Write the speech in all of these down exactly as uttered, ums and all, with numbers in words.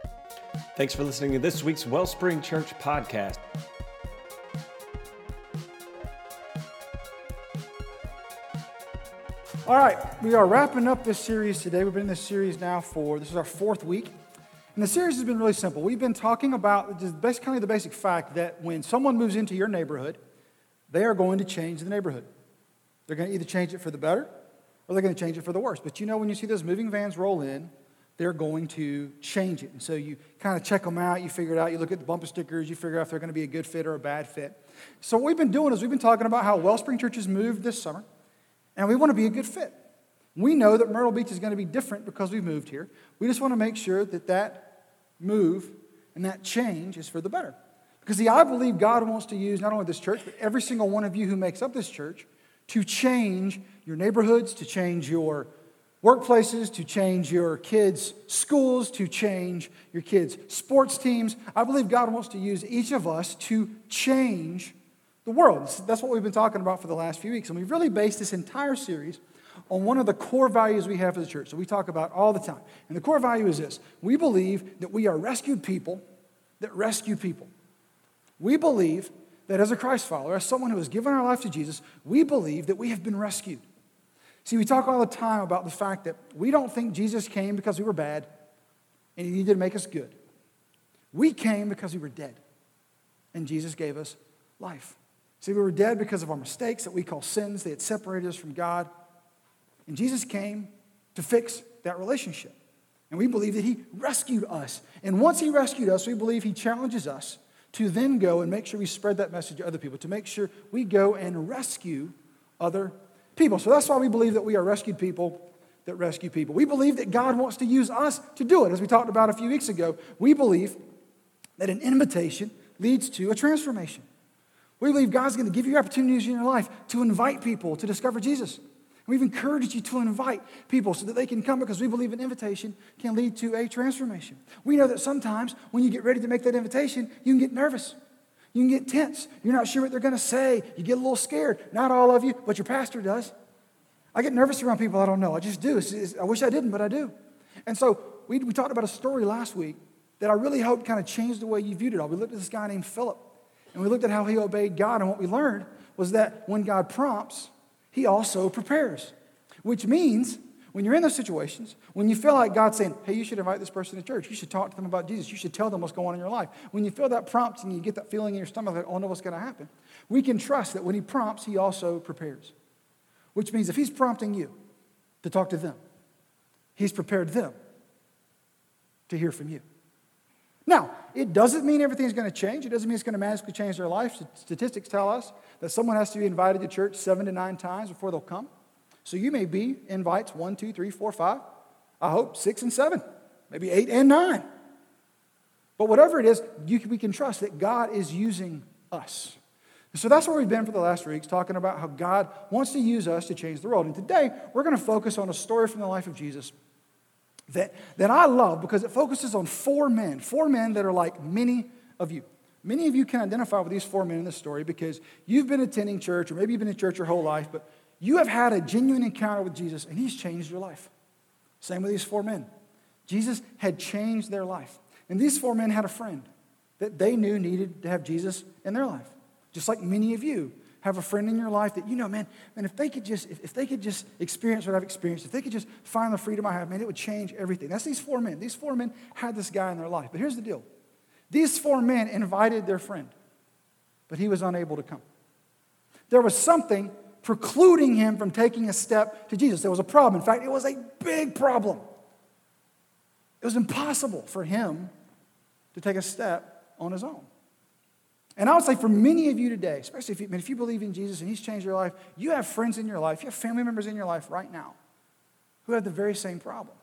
Thanks for listening to this week's Wellspring Church podcast. All right, we are wrapping up this series today. We've been in this series now for, this is our fourth week. And the series has been really simple. We've been talking about just basically the basic fact that when someone moves into your neighborhood, they are going to change the neighborhood. They're going to either change it for the better or they're going to change it for the worse. But you know, when you see those moving vans roll in, they're going to change it. And so you kind of check them out, you figure it out, you look at the bumper stickers, you figure out if they're going to be a good fit or a bad fit. So what we've been doing is we've been talking about how Wellspring Church has moved this summer, and we want to be a good fit. We know that Myrtle Beach is going to be different because we've moved here. We just want to make sure that that move and that change is for the better. Because see, I believe God wants to use not only this church, but every single one of you who makes up this church to change your neighborhoods, to change your workplaces, to change your kids' schools, to change your kids' sports teams. I believe God wants to use each of us to change the world. That's what we've been talking about for the last few weeks. And we've really based this entire series on one of the core values we have for the church that we talk about all the time. And the core value is this. We believe that we are rescued people that rescue people. We believe that as a Christ follower, as someone who has given our life to Jesus, we believe that we have been rescued. See, we talk all the time about the fact that we don't think Jesus came because we were bad and he needed to make us good. We came because we were dead and Jesus gave us life. See, we were dead because of our mistakes that we call sins. They had separated us from God. And Jesus came to fix that relationship. And we believe that he rescued us. And once he rescued us, we believe he challenges us to then go and make sure we spread that message to other people, to make sure we go and rescue other people. So that's why we believe that we are rescued people that rescue people. We believe that God wants to use us to do it. As we talked about a few weeks ago, we believe that an invitation leads to a transformation. We believe God's going to give you opportunities in your life to invite people to discover Jesus. We've encouraged you to invite people so that they can come because we believe an invitation can lead to a transformation. We know that sometimes when you get ready to make that invitation, you can get nervous. You can get tense. You're not sure what they're going to say. You get a little scared. Not all of you, but your pastor does. I get nervous around people I don't know. I just do. It's, it's, I wish I didn't, but I do. And so we, we talked about a story last week that I really hope kind of changed the way you viewed it all. We looked at this guy named Philip, and we looked at how he obeyed God, and what we learned was that when God prompts, he also prepares, which means when you're in those situations, when you feel like God's saying, hey, you should invite this person to church, you should talk to them about Jesus, you should tell them what's going on in your life. When you feel that prompt and you get that feeling in your stomach like, oh, no, what's going to happen? We can trust that when he prompts, he also prepares, which means if he's prompting you to talk to them, he's prepared them to hear from you. Now, it doesn't mean everything's going to change. It doesn't mean it's going to magically change their life. Statistics tell us that someone has to be invited to church seven to nine times before they'll come. So you may be invites one, two, three, four, five. I hope six and seven, maybe eight and nine. But whatever it is, you can, we can trust that God is using us. And so that's where we've been for the last three weeks, talking about how God wants to use us to change the world. And today, we're going to focus on a story from the life of Jesus that, that I love because it focuses on four men, four men that are like many of you. Many of you can identify with these four men in this story because you've been attending church, or maybe you've been in church your whole life, but you have had a genuine encounter with Jesus, and he's changed your life. Same with these four men. Jesus had changed their life. And these four men had a friend that they knew needed to have Jesus in their life. Just like many of you have a friend in your life that you know, man, man, if they could just, if, if they could just experience what I've experienced, if they could just find the freedom I have, man, it would change everything. That's these four men. These four men had this guy in their life. But here's the deal. These four men invited their friend, but he was unable to come. There was something precluding him from taking a step to Jesus. There was a problem. In fact, it was a big problem. It was impossible for him to take a step on his own. And I would say for many of you today, especially if you, if you believe in Jesus and he's changed your life, you have friends in your life, you have family members in your life right now who have the very same problem.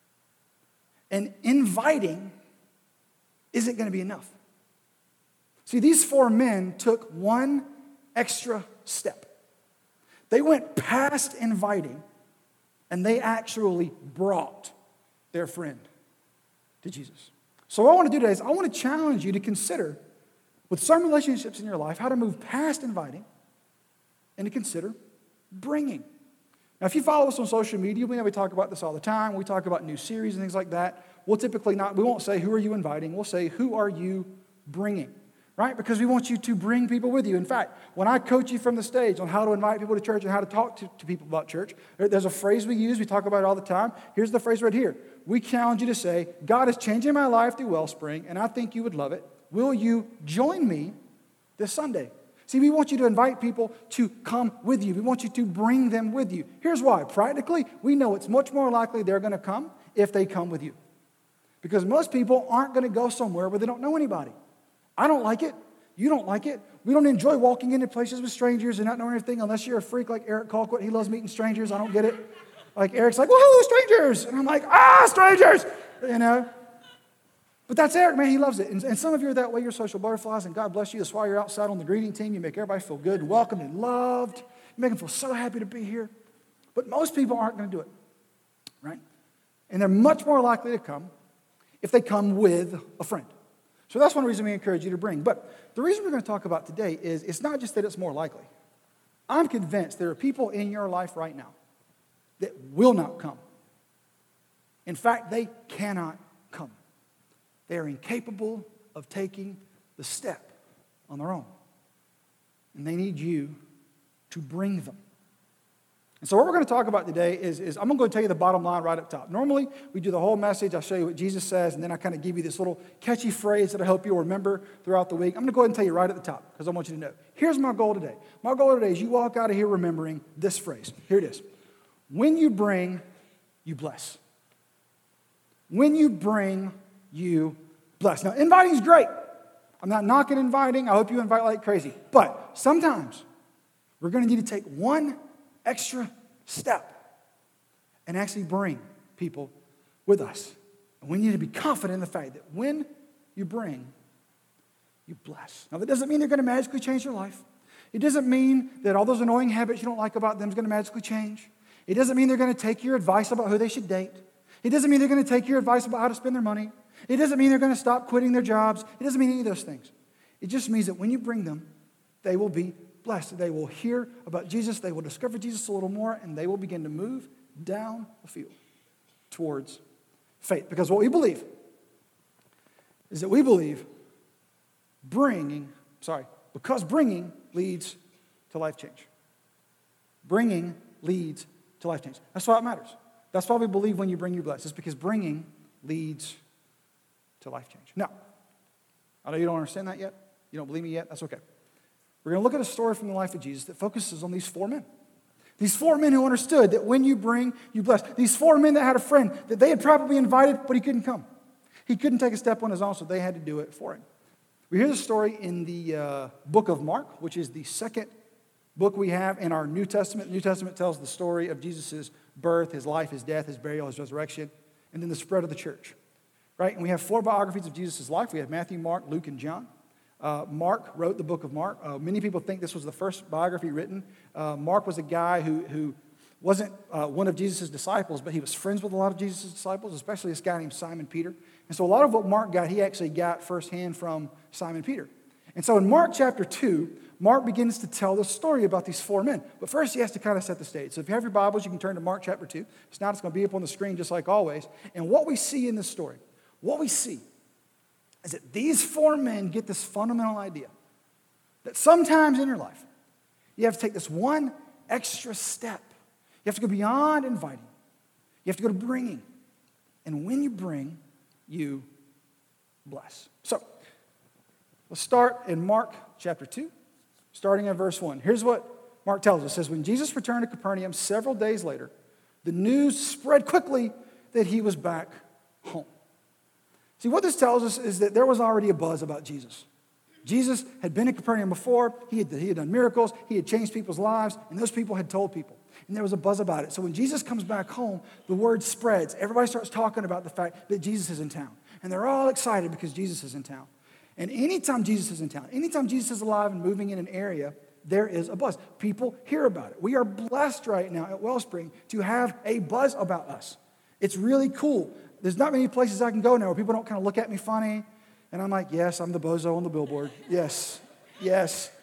And inviting isn't going to be enough. See, these four men took one extra step. They went past inviting, and they actually brought their friend to Jesus. So what I want to do today is I want to challenge you to consider, with some relationships in your life, how to move past inviting and to consider bringing. Now, if you follow us on social media, we know we talk about this all the time. We talk about new series and things like that. We'll typically not, we won't say, who are you inviting? We'll say, who are you bringing? Right? Because we want you to bring people with you. In fact, when I coach you from the stage on how to invite people to church and how to talk to, to people about church, there's a phrase we use. We talk about it all the time. Here's the phrase right here. We challenge you to say, God is changing my life through Wellspring, and I think you would love it. Will you join me this Sunday? See, we want you to invite people to come with you. We want you to bring them with you. Here's why. Practically, we know it's much more likely they're going to come if they come with you. Because most people aren't going to go somewhere where they don't know anybody. I don't like it. You don't like it. We don't enjoy walking into places with strangers and not knowing anything unless you're a freak like Eric Colquitt. He loves meeting strangers. I don't get it. Like Eric's like, woohoo, strangers. And I'm like, ah, strangers. You know. But that's Eric, man. He loves it. And, and some of you are that way. You're social butterflies, and God bless you. That's why you're outside on the greeting team. You make everybody feel good and welcomed and loved. You make them feel so happy to be here. But most people aren't going to do it, right? And they're much more likely to come if they come with a friend. So that's one reason we encourage you to bring. But the reason we're going to talk about today is it's not just that it's more likely. I'm convinced there are people in your life right now that will not come. In fact, they cannot come. They are incapable of taking the step on their own. And they need you to bring them. And so what we're going to talk about today is, is I'm going to go tell you the bottom line right up top. Normally, we do the whole message. I'll show you what Jesus says, and then I kind of give you this little catchy phrase that I hope you'll remember throughout the week. I'm going to go ahead and tell you right at the top because I want you to know. Here's my goal today. My goal today is you walk out of here remembering this phrase. Here it is. When you bring, you bless. When you bring, you bless. Now, inviting is great. I'm not knocking inviting. I hope you invite like crazy. But sometimes we're going to need to take one extra step and actually bring people with us. And we need to be confident in the fact that when you bring, you bless. Now, that doesn't mean they're going to magically change your life. It doesn't mean that all those annoying habits you don't like about them is going to magically change. It doesn't mean they're going to take your advice about who they should date. It doesn't mean they're going to take your advice about how to spend their money. It doesn't mean they're going to stop quitting their jobs. It doesn't mean any of those things. It just means that when you bring them, they will be blessed. They will hear about Jesus. They will discover Jesus a little more, and they will begin to move down the field towards faith. Because what we believe is that we believe bringing, sorry, because bringing leads to life change. Bringing leads to life change. That's why it matters. That's why we believe when you bring, you bless. It's because bringing leads to life change. Now, I know you don't understand that yet. You don't believe me yet. That's okay. We're going to look at a story from the life of Jesus that focuses on these four men. These four men who understood that when you bring, you bless. These four men that had a friend that they had probably invited, but he couldn't come. He couldn't take a step on his own, so they had to do it for him. We hear the story in the uh, book of Mark, which is the second book we have in our New Testament. The New Testament tells the story of Jesus' birth, his life, his death, his burial, his resurrection, and then the spread of the church. Right? And we have four biographies of Jesus' life. We have Matthew, Mark, Luke, and John. Uh, Mark wrote the book of Mark. Uh, many people think this was the first biography written. Uh, Mark was a guy who, who wasn't uh, one of Jesus' disciples, but he was friends with a lot of Jesus' disciples, especially this guy named Simon Peter. And so a lot of what Mark got, he actually got firsthand from Simon Peter. And so in Mark chapter two, Mark begins to tell the story about these four men. But first, he has to kind of set the stage. So if you have your Bibles, you can turn to Mark chapter two. If not, it's going to be up on the screen just like always. And what we see in this story, what we see is that these four men get this fundamental idea that sometimes in your life, you have to take this one extra step. You have to go beyond inviting. You have to go to bringing. And when you bring, you bless. So, let's start in Mark chapter two, starting in verse one. Here's what Mark tells us. It says, when Jesus returned to Capernaum several days later, the news spread quickly that he was back home. See, what this tells us is that there was already a buzz about Jesus. Jesus had been in Capernaum before. He had, he had done miracles. He had changed people's lives, and those people had told people. And there was a buzz about it. So when Jesus comes back home, the word spreads. Everybody starts talking about the fact that Jesus is in town. And they're all excited because Jesus is in town. And anytime Jesus is in town, anytime Jesus is alive and moving in an area, there is a buzz. People hear about it. We are blessed right now at Wellspring to have a buzz about us. It's really cool. There's not many places I can go now where people don't kind of look at me funny. And I'm like, yes, I'm the bozo on the billboard. Yes, yes.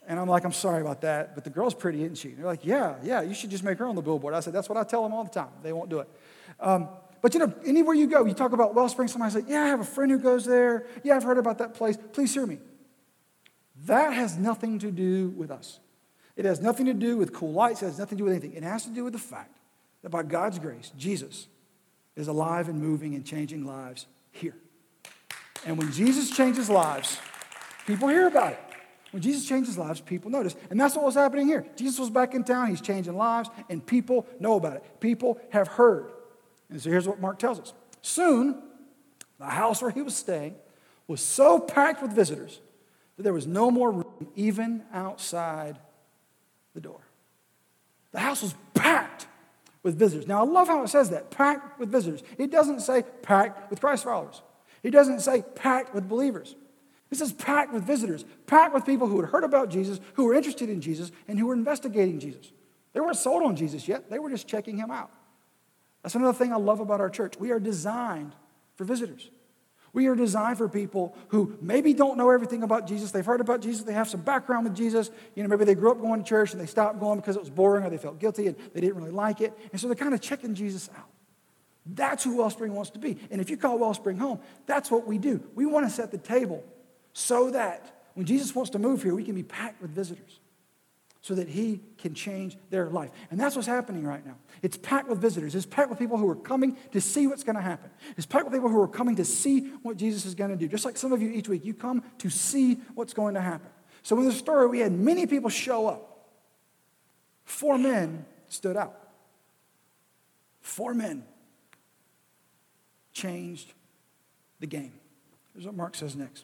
And I'm like, I'm sorry about that, but the girl's pretty, isn't she? They're like, yeah, yeah, you should just make her on the billboard. I said, that's what I tell them all the time. They won't do it. Um, but, you know, anywhere you go, you talk about Wellspring, somebody's like, yeah, I have a friend who goes there. Yeah, I've heard about that place. Please hear me. That has nothing to do with us. It has nothing to do with cool lights. It has nothing to do with anything. It has to do with the fact that by God's grace, Jesus is alive and moving and changing lives here. And when Jesus changes lives, people hear about it. When Jesus changes lives, people notice. And that's what was happening here. Jesus was back in town. He's changing lives, and people know about it. People have heard. And so here's what Mark tells us. Soon, the house where he was staying was so packed with visitors that there was no more room even outside the door. The house was packed with visitors. Now, I love how it says that, packed with visitors. It doesn't say packed with Christ followers. It doesn't say packed with believers. It says packed with visitors, packed with people who had heard about Jesus, who were interested in Jesus, and who were investigating Jesus. They weren't sold on Jesus yet. They were just checking him out. That's another thing I love about our church. We are designed for visitors. We are designed for people who maybe don't know everything about Jesus. They've heard about Jesus. They have some background with Jesus. You know, maybe they grew up going to church and they stopped going because it was boring or they felt guilty and they didn't really like it. And so they're kind of checking Jesus out. That's who Wellspring wants to be. And if you call Wellspring home, that's what we do. We want to set the table so that when Jesus wants to move here, we can be packed with visitors so that he can change their life. And that's what's happening right now. It's packed with visitors. It's packed with people who are coming to see what's going to happen. It's packed with people who are coming to see what Jesus is going to do. Just like some of you each week, you come to see what's going to happen. So in the story, we had many people show up. Four men stood out. Four men changed the game. Here's what Mark says next.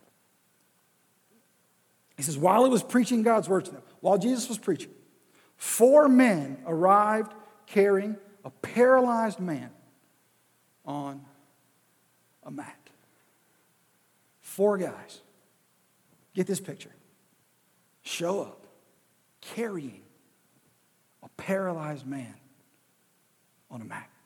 He says, while he was preaching God's word to them, while Jesus was preaching, four men arrived carrying a paralyzed man on a mat. Four guys, get this picture, show up carrying a paralyzed man on a mat.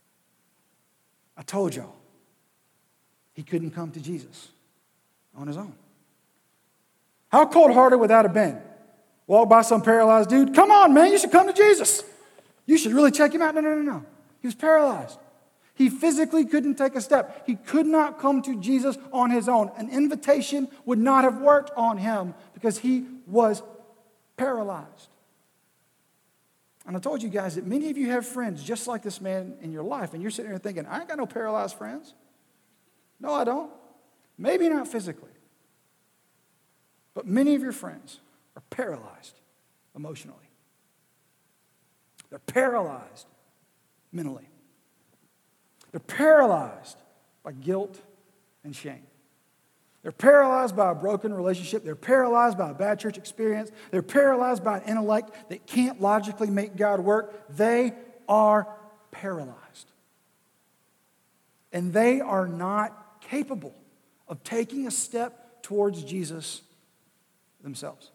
I told y'all, he couldn't come to Jesus on his own. How cold-hearted would that have been? Walk by some paralyzed dude. Come on, man, you should come to Jesus. You should really check him out. No, no, no, no. He was paralyzed. He physically couldn't take a step. He could not come to Jesus on his own. An invitation would not have worked on him because he was paralyzed. And I told you guys that many of you have friends just like this man in your life, and you're sitting there thinking, I ain't got no paralyzed friends. No, I don't. Maybe not physically. But many of your friends are paralyzed emotionally. They're paralyzed mentally. They're paralyzed by guilt and shame. They're paralyzed by a broken relationship. They're paralyzed by a bad church experience. They're paralyzed by an intellect that can't logically make God work. They are paralyzed. And they are not capable of taking a step towards Jesus themselves.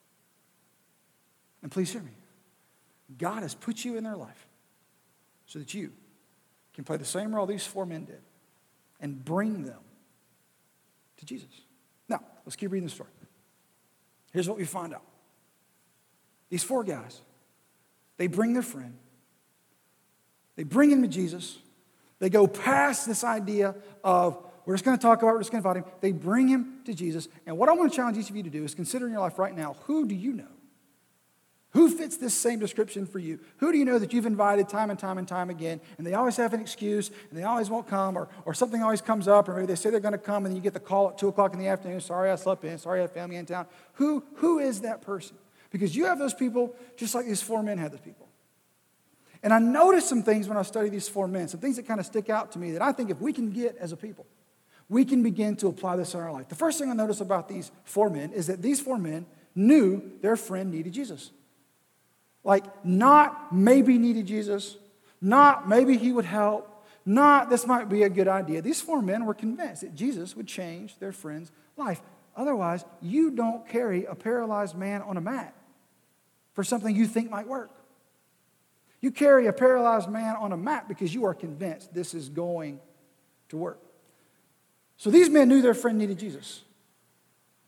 And please hear me. God has put you in their life so that you can play the same role these four men did and bring them to Jesus. Now, let's keep reading the story. Here's what we find out. These four guys, they bring their friend. They bring him to Jesus. They go past this idea of we're just going to talk about it, we're just going to invite him. They bring him to Jesus. And what I want to challenge each of you to do is consider in your life right now, who do you know? Who fits this same description for you? Who do you know that you've invited time and time and time again, and they always have an excuse, and they always won't come, or, or something always comes up, or maybe they say they're going to come, and then you get the call at two o'clock in the afternoon, sorry I slept in, sorry I had family in town. Who, who is that person? Because you have those people just like these four men had those people. And I noticed some things when I studied these four men, some things that kind of stick out to me that I think if we can get as a people, we can begin to apply this in our life. The first thing I noticed about these four men is that these four men knew their friend needed Jesus. Like, not maybe needed Jesus, not maybe he would help, not this might be a good idea. These four men were convinced that Jesus would change their friend's life. Otherwise, you don't carry a paralyzed man on a mat for something you think might work. You carry a paralyzed man on a mat because you are convinced this is going to work. So these men knew their friend needed Jesus.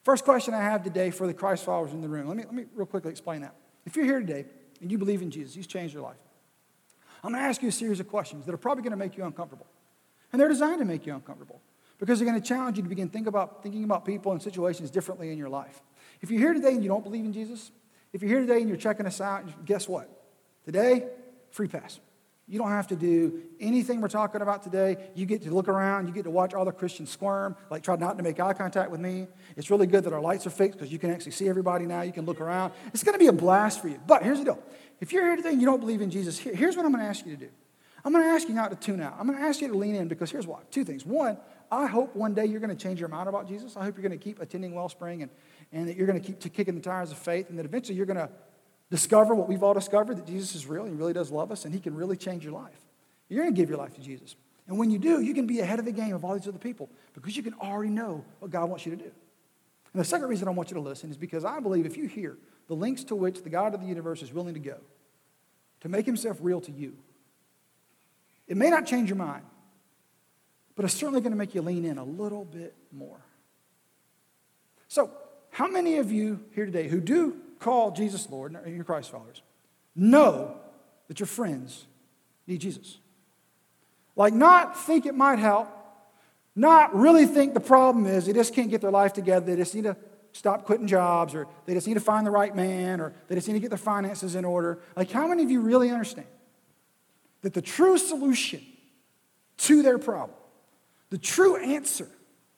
First question I have today for the Christ followers in the room. Let me, let me real quickly explain that. If you're here today and you believe in Jesus, He's changed your life, I'm going to ask you a series of questions that are probably going to make you uncomfortable. And they're designed to make you uncomfortable because they're going to challenge you to begin think about, thinking about people and situations differently in your life. If you're here today and you don't believe in Jesus, if you're here today and you're checking us out, guess what? Today, free pass. You don't have to do anything we're talking about today. You get to look around. You get to watch all the Christians squirm, like try not to make eye contact with me. It's really good that our lights are fixed because you can actually see everybody now. You can look around. It's going to be a blast for you. But here's the deal. If you're here today and you don't believe in Jesus, here, here's what I'm going to ask you to do. I'm going to ask you not to tune out. I'm going to ask you to lean in because here's why. Two things. One, I hope one day you're going to change your mind about Jesus. I hope you're going to keep attending Wellspring and, and that you're going to keep kicking the tires of faith and that eventually you're going to discover what we've all discovered, that Jesus is real. He really does love us and He can really change your life. You're going to give your life to Jesus. And when you do, you can be ahead of the game of all these other people because you can already know what God wants you to do. And the second reason I want you to listen is because I believe if you hear the lengths to which the God of the universe is willing to go to make Himself real to you, it may not change your mind, but it's certainly going to make you lean in a little bit more. So, how many of you here today who do call Jesus Lord and you're Christ followers know that your friends need Jesus? Like not think it might help, not really think the problem is they just can't get their life together, they just need to stop quitting jobs, or they just need to find the right man, or they just need to get their finances in order. Like how many of you really understand that the true solution to their problem, the true answer,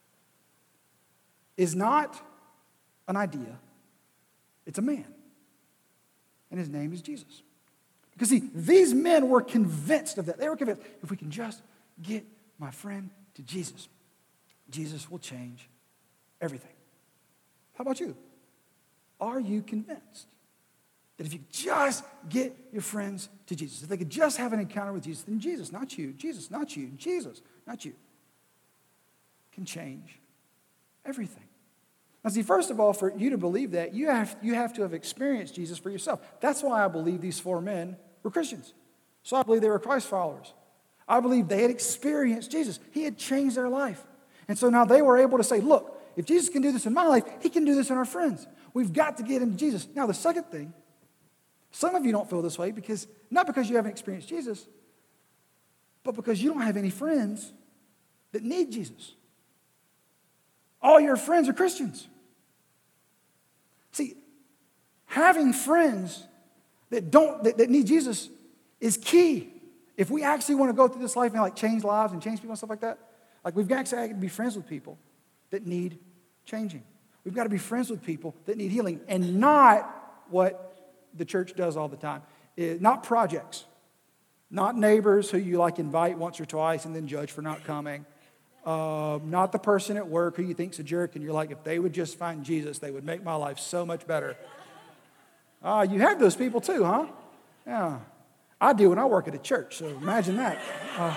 is not an idea, it's a man. And his name is Jesus. Because see, these men were convinced of that. They were convinced, if we can just get my friend to Jesus, Jesus will change everything. How about you? Are you convinced that if you just get your friends to Jesus, if they could just have an encounter with Jesus, then Jesus, not you, Jesus, not you, Jesus, not you, can change everything? Now see, first of all, for you to believe that, you have, you have to have experienced Jesus for yourself. That's why I believe these four men were Christians. So I believe they were Christ followers. I believe they had experienced Jesus. He had changed their life. And so now they were able to say, look, if Jesus can do this in my life, He can do this in our friends. We've got to get into Jesus. Now the second thing, some of you don't feel this way because, not because you haven't experienced Jesus, but because you don't have any friends that need Jesus. All your friends are Christians. See, having friends that don't that, that need Jesus is key. If we actually want to go through this life and like change lives and change people and stuff like that, like we've got to be friends with people that need changing. We've got to be friends with people that need healing, and not what the church does all the time. It, not projects, not neighbors who you like invite once or twice and then judge for not coming. Uh, not the person at work who you think's a jerk and you're like, if they would just find Jesus, they would make my life so much better. Ah, uh, you have those people too, huh? Yeah. I do when I work at a church, so imagine that. Uh,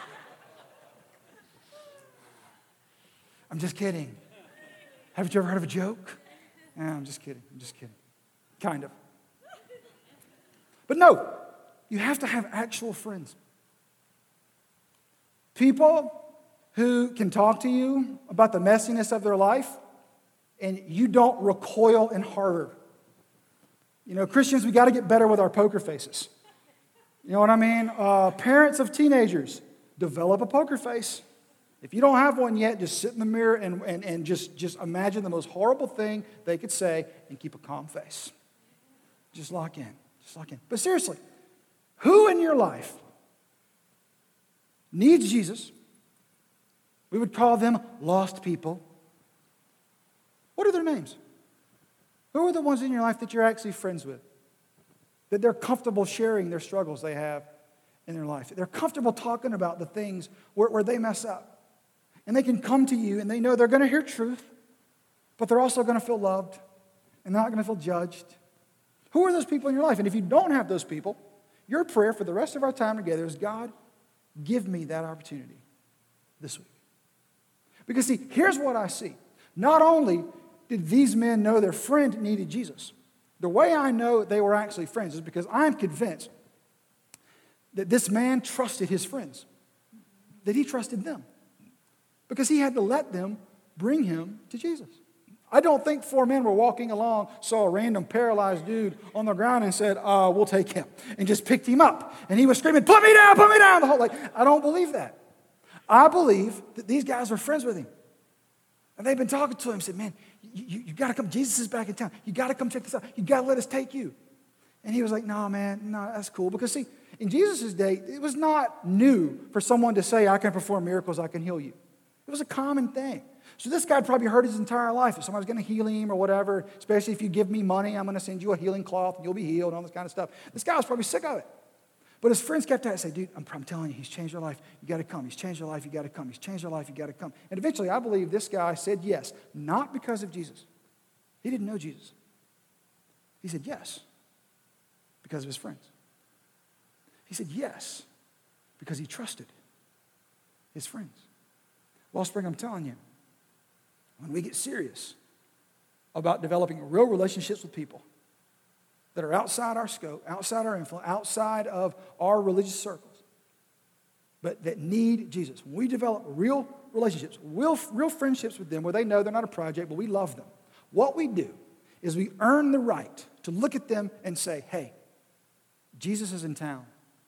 I'm just kidding. Haven't you ever heard of a joke? Yeah, I'm just kidding. I'm just kidding. Kind of. But no, you have to have actual friends. People who can talk to you about the messiness of their life and you don't recoil in horror. You know, Christians, we got to get better with our poker faces. You know what I mean? Uh, parents of teenagers, develop a poker face. If you don't have one yet, just sit in the mirror and, and, and just, just imagine the most horrible thing they could say and keep a calm face. Just lock in. Just lock in. But seriously, who in your life needs Jesus? We would call them lost people. What are their names? Who are the ones in your life that you're actually friends with? That they're comfortable sharing their struggles they have in their life. They're comfortable talking about the things where, where they mess up. And they can come to you and they know they're going to hear truth, but they're also going to feel loved and they're not going to feel judged. Who are those people in your life? And if you don't have those people, your prayer for the rest of our time together is, God, give me that opportunity this week. Because see, here's what I see. Not only did these men know their friend needed Jesus, the way I know they were actually friends is because I'm convinced that this man trusted his friends, that he trusted them, because he had to let them bring him to Jesus. I don't think four men were walking along, saw a random paralyzed dude on the ground and said, uh, we'll take him, and just picked him up. And he was screaming, put me down, put me down. The whole, like, I don't believe that. I believe that these guys were friends with him. And they've been talking to him, said, man, you, you, you got to come. Jesus is back in town. You got to come check this out. You got to let us take you. And he was like, no, man, no, that's cool. Because see, in Jesus' day, it was not new for someone to say, I can perform miracles, I can heal you. It was a common thing. So this guy had probably heard his entire life. If somebody's going to heal him or whatever, especially if you give me money, I'm going to send you a healing cloth and you'll be healed and all this kind of stuff. This guy was probably sick of it. But his friends kept at it and say, dude, I'm, I'm telling you, he's changed your life. You got to come. He's changed your life. You got to come. He's changed your life. You got to come. And eventually, I believe this guy said yes, not because of Jesus. He didn't know Jesus. He said yes because of his friends. He said yes because he trusted his friends. Wellspring, I'm telling you, when we get serious about developing real relationships with people that are outside our scope, outside our influence, outside of our religious circles, but that need Jesus, when we develop real relationships, real, real friendships with them where they know they're not a project, but we love them, what we do is we earn the right to look at them and say, hey, Jesus is in town.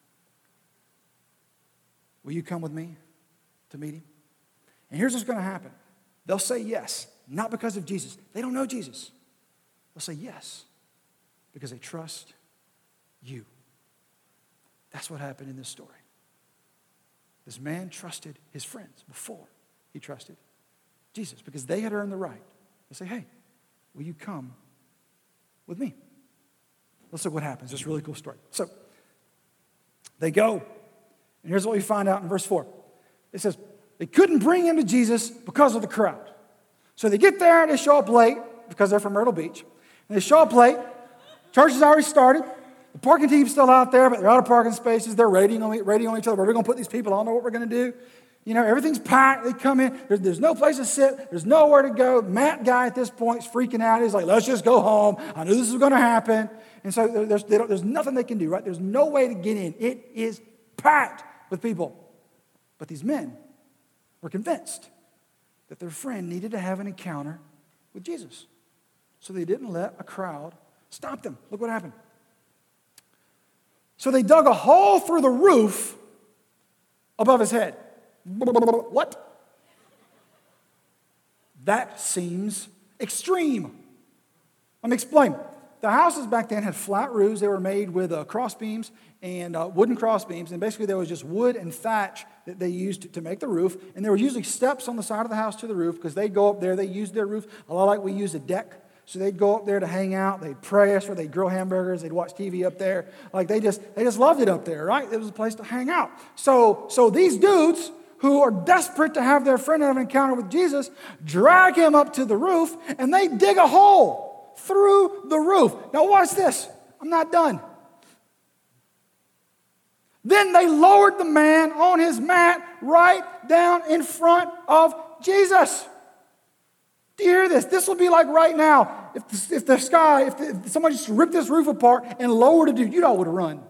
Will you come with me to meet him? And here's what's going to happen. They'll say yes, not because of Jesus. They don't know Jesus. They'll say yes because they trust you. That's what happened in this story. This man trusted his friends before he trusted Jesus because they had earned the right to say, hey, will you come with me? Let's look what happens. It's a really cool story. So they go, and here's what we find out in verse four. It says, they couldn't bring him to Jesus because of the crowd. So they get there and they show up late because they're from Myrtle Beach. And they show up late. Church has already started. The parking team's still out there, but they're out of parking spaces. They're rating on, rating on each other. Where are we going to put these people? I don't know what we're going to do. You know, everything's packed. They come in. There's, there's no place to sit. There's nowhere to go. Matt guy at this point is freaking out. He's like, let's just go home. I knew this was going to happen. And so there's, there's nothing they can do, right? There's no way to get in. It is packed with people. But these men were convinced that their friend needed to have an encounter with Jesus. So they didn't let a crowd stop them. Look what happened. So they dug a hole through the roof above his head. What? That seems extreme. Let me explain. The houses back then had flat roofs. They were made with uh, cross beams and uh, wooden cross beams. And basically there was just wood and thatch that they used to, to make the roof. And there were usually steps on the side of the house to the roof because they'd go up there. They used their roof a lot like we use a deck. So they'd go up there to hang out. They'd pray us, or they'd grill hamburgers. They'd watch T V up there. Like they just they just loved it up there, right? It was a place to hang out. So, so these dudes who are desperate to have their friend have an encounter with Jesus drag him up to the roof, and they dig a hole through the roof. Now watch this. I'm not done. Then they lowered the man on his mat right down in front of Jesus. Do you hear this? This will be like right now. If the, if the sky, if, the, if somebody just ripped this roof apart and lowered a dude, you all would have run.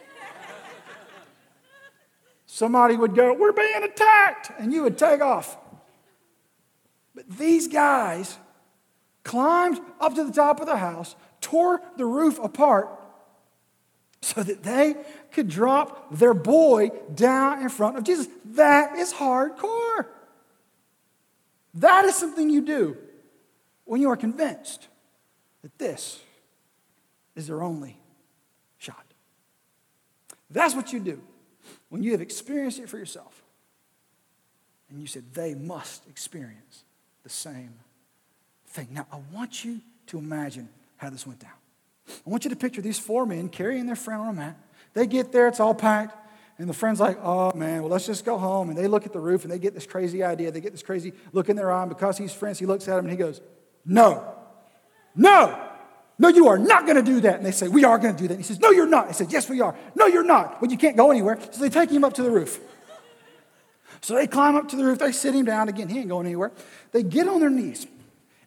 Somebody would go, we're being attacked, and you would take off. But these guys climbed up to the top of the house, tore the roof apart so that they could drop their boy down in front of Jesus. That is hardcore. That is something you do when you are convinced that this is their only shot. That's what you do when you have experienced it for yourself. And you said, they must experience the same thing. Now, I want you to imagine how this went down. I want you to picture these four men carrying their friend on a mat. They get there, it's all packed, and the friend's like, oh man, well, let's just go home. And they look at the roof and they get this crazy idea. They get this crazy look in their eye, and because he's friends, he looks at him and he goes, no, no, no, you are not going to do that. And they say, we are going to do that. And he says, no, you're not. He says, yes, we are. No, you're not. Well, you can't go anywhere. So they take him up to the roof. So they climb up to the roof. They sit him down. Again, he ain't going anywhere. They get on their knees.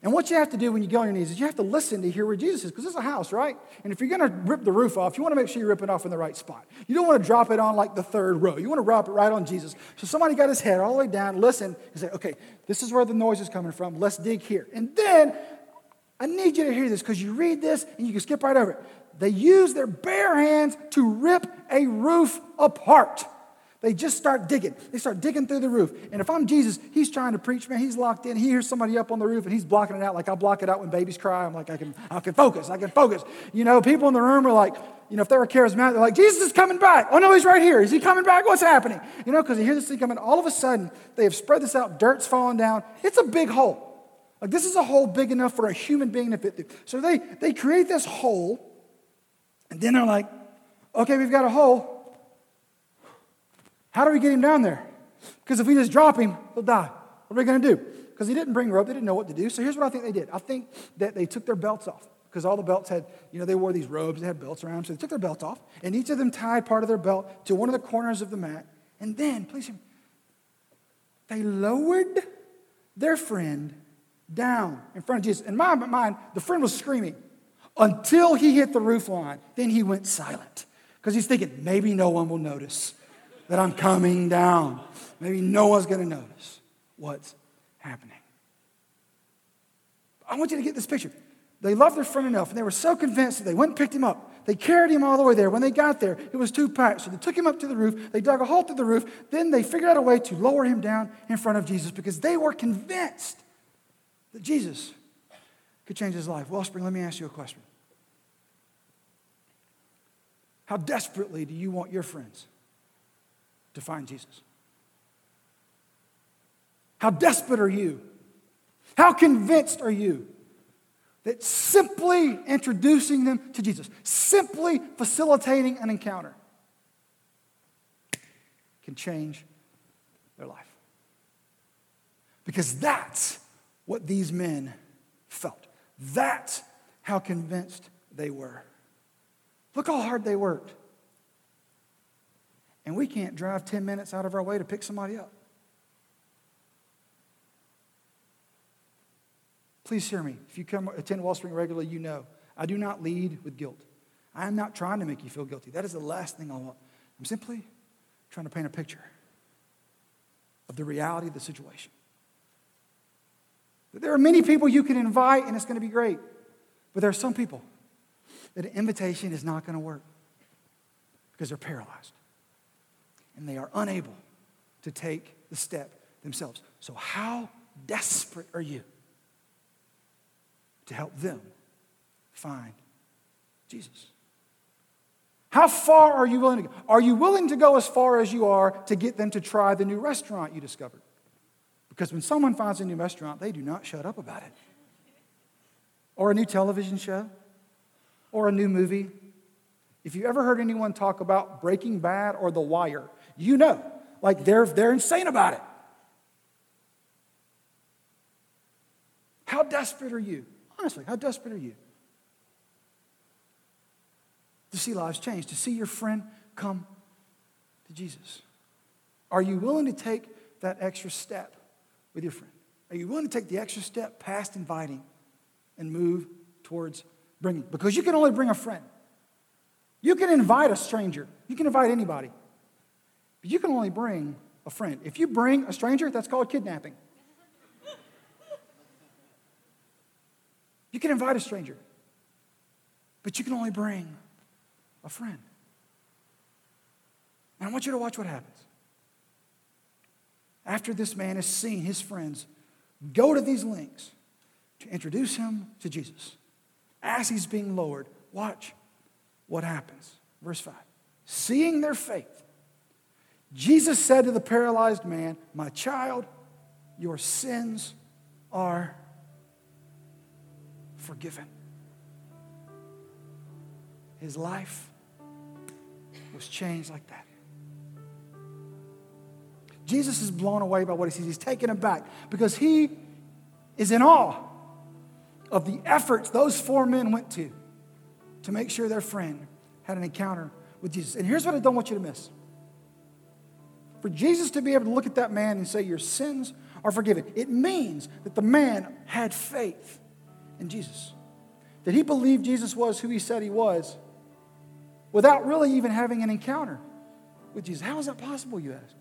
And what you have to do when you go on your knees is you have to listen to hear where Jesus is, because it's a house, right? And if you're going to rip the roof off, you want to make sure you rip it off in the right spot. You don't want to drop it on like the third row. You want to drop it right on Jesus. So somebody got his head all the way down, listen, and say, okay, this is where the noise is coming from. Let's dig here. And then I need you to hear this, because you read this and you can skip right over it. They use their bare hands to rip a roof apart. They just start digging. They start digging through the roof. And if I'm Jesus, he's trying to preach, man. He's locked in. He hears somebody up on the roof, and he's blocking it out like I block it out when babies cry. I'm like, I can, I can focus. I can focus. You know, people in the room are like, you know, if they were charismatic, they're like, Jesus is coming back. Oh, no, he's right here. Is he coming back? What's happening? You know, because they hear this thing coming. All of a sudden, they have spread this out. Dirt's falling down. It's a big hole. Like, this is a hole big enough for a human being to fit through. So they, they create this hole, and then they're like, okay, we've got a hole. How do we get him down there? Because if we just drop him, he'll die. What are we going to do? Because he didn't bring rope. They didn't know what to do. So here's what I think they did. I think that they took their belts off, because all the belts had, you know, they wore these robes. They had belts around them. So they took their belts off, and each of them tied part of their belt to one of the corners of the mat. And then, please hear me, they lowered their friend down in front of Jesus. In my mind, the friend was screaming until he hit the roof line. Then he went silent, because he's thinking, maybe no one will notice that I'm coming down. Maybe no one's going to notice what's happening. I want you to get this picture. They loved their friend enough, and they were so convinced that they went and picked him up. They carried him all the way there. When they got there, it was too packed. So they took him up to the roof. They dug a hole through the roof. Then they figured out a way to lower him down in front of Jesus, because they were convinced that Jesus could change his life. Wellspring, let me ask you a question. How desperately do you want your friends to find Jesus? How desperate are you? How convinced are you that simply introducing them to Jesus, simply facilitating an encounter, can change their life? Because that's what these men felt. That's how convinced they were. Look how hard they worked. And we can't drive ten minutes out of our way to pick somebody up. Please hear me. If you come attend Wellspring regularly, you know I do not lead with guilt. I am not trying to make you feel guilty. That is the last thing I want. I'm simply trying to paint a picture of the reality of the situation. There are many people you can invite, and it's going to be great. But there are some people that an invitation is not going to work because they're paralyzed. And they are unable to take the step themselves. So how desperate are you to help them find Jesus? How far are you willing to go? Are you willing to go as far as you are to get them to try the new restaurant you discovered? Because when someone finds a new restaurant, they do not shut up about it. Or a new television show. Or a new movie. If you ever heard anyone talk about Breaking Bad or The Wire, you know, like they're, they're insane about it. How desperate are you? Honestly, how desperate are you to see lives change, to see your friend come to Jesus? Are you willing to take that extra step with your friend? Are you willing to take the extra step past inviting and move towards bringing? Because you can only bring a friend. You can invite a stranger. You can invite anybody. But you can only bring a friend. If you bring a stranger, that's called kidnapping. You can invite a stranger, but you can only bring a friend. And I want you to watch what happens. After this man has seen his friends go to these lengths to introduce him to Jesus, as he's being lowered, watch what happens. Verse five. Seeing their faith, Jesus said to the paralyzed man, "My child, your sins are forgiven." His life was changed like that. Jesus is blown away by what he sees. He's taken aback because he is in awe of the efforts those four men went to to make sure their friend had an encounter with Jesus. And here's what I don't want you to miss. For Jesus to be able to look at that man and say, "Your sins are forgiven. It means that the man had faith in Jesus, that he believed Jesus was who he said he was without really even having an encounter with Jesus. How is that possible, you ask?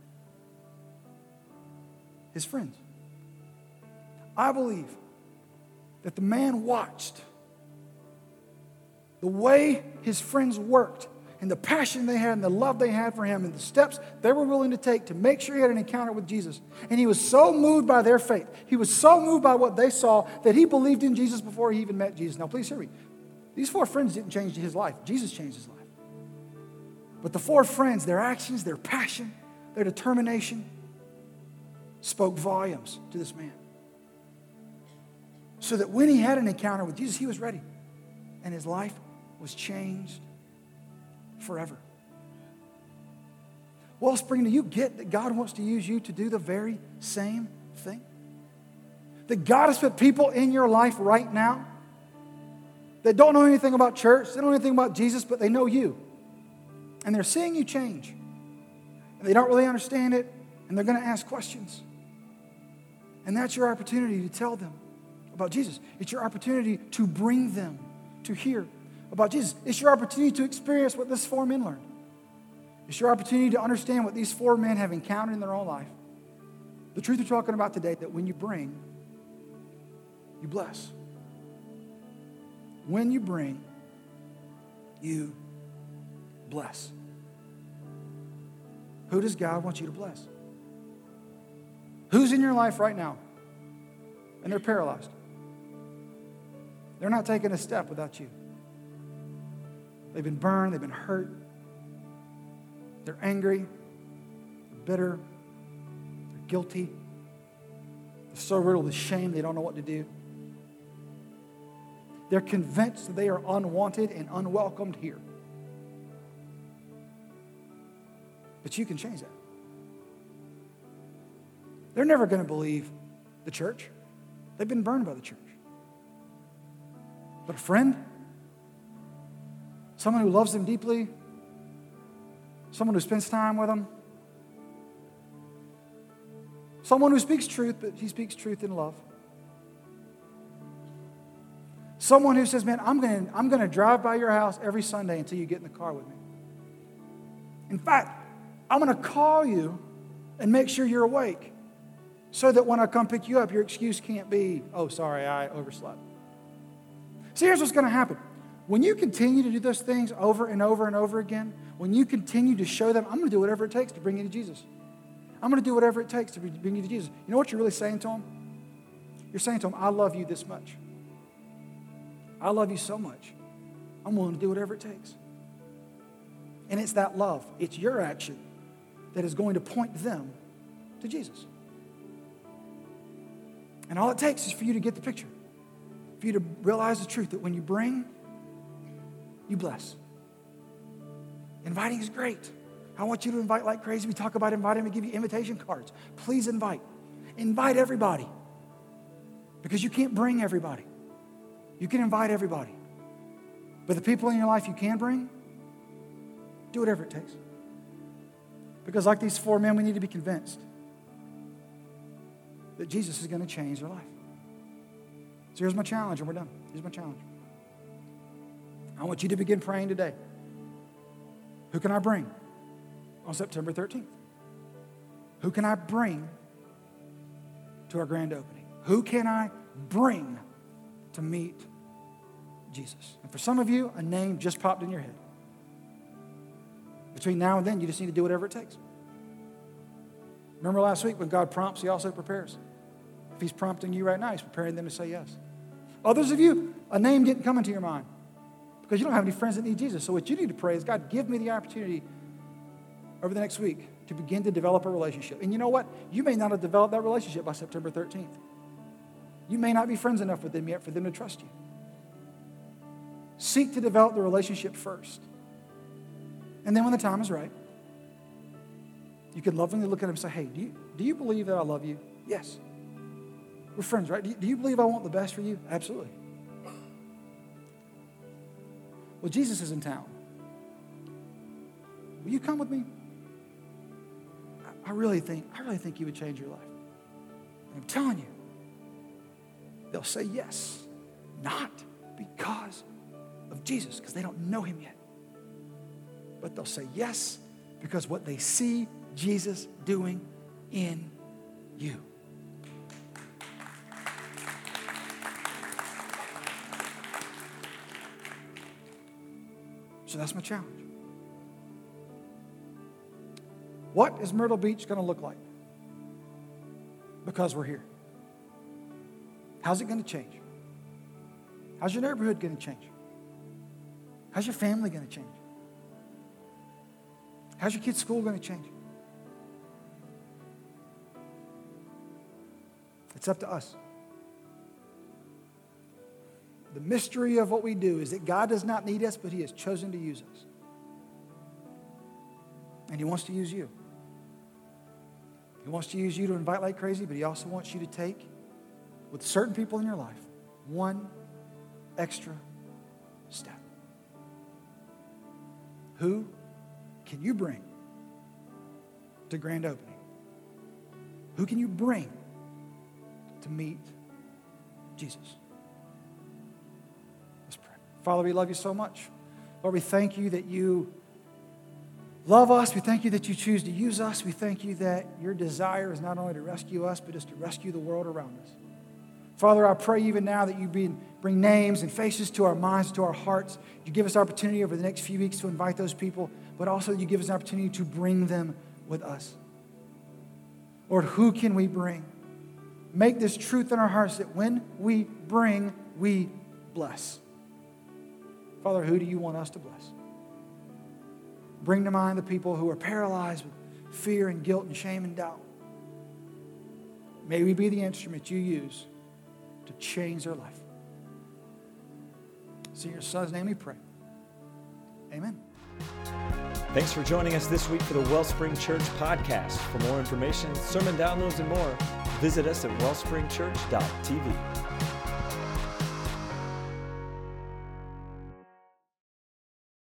His friends. I believe that the man watched the way his friends worked and the passion they had and the love they had for him and the steps they were willing to take to make sure he had an encounter with Jesus. And he was so moved by their faith. He was so moved by what they saw that he believed in Jesus before he even met Jesus. Now, please hear me. These four friends didn't change his life. Jesus changed his life. But the four friends, their actions, their passion, their determination spoke volumes to this man. So that when he had an encounter with Jesus, he was ready. And his life was changed forever. Wellspring, do you get that God wants to use you to do the very same thing? That God has put people in your life right now that don't know anything about church, they don't know anything about Jesus, but they know you. And they're seeing you change. And they don't really understand it, and they're going to ask questions. And that's your opportunity to tell them about Jesus. It's your opportunity to bring them to hear about Jesus. It's your opportunity to experience what this four men learned. It's your opportunity to understand what these four men have encountered in their own life. The truth we're talking about today, that when you bring, you bless. When you bring, you bless. Who does God want you to bless? Who's in your life right now? And they're paralyzed. They're not taking a step without you. They've been burned, they've been hurt. They're angry, they're bitter, they're guilty. They're so riddled with shame they don't know what to do. They're convinced that they are unwanted and unwelcomed here. But you can change that. They're never going to believe the church. They've been burned by the church. But a friend, someone who loves them deeply, someone who spends time with them, someone who speaks truth, but he speaks truth in love. Someone who says, man, I'm going to I'm going to drive by your house every Sunday until you get in the car with me. In fact, I'm going to call you and make sure you're awake so that when I come pick you up, your excuse can't be, oh, sorry, I overslept. See, here's what's going to happen. When you continue to do those things over and over and over again, when you continue to show them, I'm going to do whatever it takes to bring you to Jesus. I'm going to do whatever it takes to bring you to Jesus. You know what you're really saying to them? You're saying to them, I love you this much. I love you so much. I'm willing to do whatever it takes. And it's that love. It's your action that is going to point them to Jesus. And all it takes is for you to get the picture, for you to realize the truth that when you bring, you bless. Inviting is great. I want you to invite like crazy. We talk about inviting. We give you invitation cards. Please invite. Invite everybody. Because you can't bring everybody. You can invite everybody. But the people in your life you can bring, do whatever it takes. Because like these four men, we need to be convinced that Jesus is going to change their life. So here's my challenge, and we're done. Here's my challenge. I want you to begin praying today. Who can I bring on September thirteenth? Who can I bring to our grand opening? Who can I bring to meet Jesus? And for some of you, a name just popped in your head. Between now and then, you just need to do whatever it takes. Remember last week, when God prompts, he also prepares. If he's prompting you right now, he's preparing them to say yes. Others of you, a name didn't come into your mind because you don't have any friends that need Jesus. So what you need to pray is, God, give me the opportunity over the next week to begin to develop a relationship. And you know what? You may not have developed that relationship by September thirteenth. You may not be friends enough with them yet for them to trust you. Seek to develop the relationship first. And then when the time is right, you can lovingly look at them and say, hey, do you, do you believe that I love you? Yes. We're friends, right? Do you, do you believe I want the best for you? Absolutely. Well, Jesus is in town. Will you come with me? I, I really think, I really think he would change your life. And I'm telling you, they'll say yes, not because of Jesus, because they don't know him yet. But they'll say yes because what they see Jesus doing in you. So that's my challenge. What is Myrtle Beach going to look like? Because we're here. How's it going to change? How's your neighborhood going to change? How's your family going to change? How's your kids' school going to change? It's up to us. The mystery of what we do is that God does not need us, but he has chosen to use us. And he wants to use you. He wants to use you to invite like crazy, but he also wants you to take, with certain people in your life, one extra step. Who can you bring to grand opening? Who can you bring to meet Jesus? Let's pray. Father, we love you so much. Lord, we thank you that you love us. We thank you that you choose to use us. We thank you that your desire is not only to rescue us, but is to rescue the world around us. Father, I pray even now that you be, bring names and faces to our minds, to our hearts. You give us opportunity over the next few weeks to invite those people, but also you give us an opportunity to bring them with us. Lord, who can we bring? Make this truth in our hearts that when we bring, we bless. Father, who do you want us to bless? Bring to mind the people who are paralyzed with fear and guilt and shame and doubt. May we be the instrument you use to change their life. So in your son's name we pray. Amen. Thanks for joining us this week for the Wellspring Church podcast. For more information, sermon downloads, and more, visit us at wellspring church dot t v.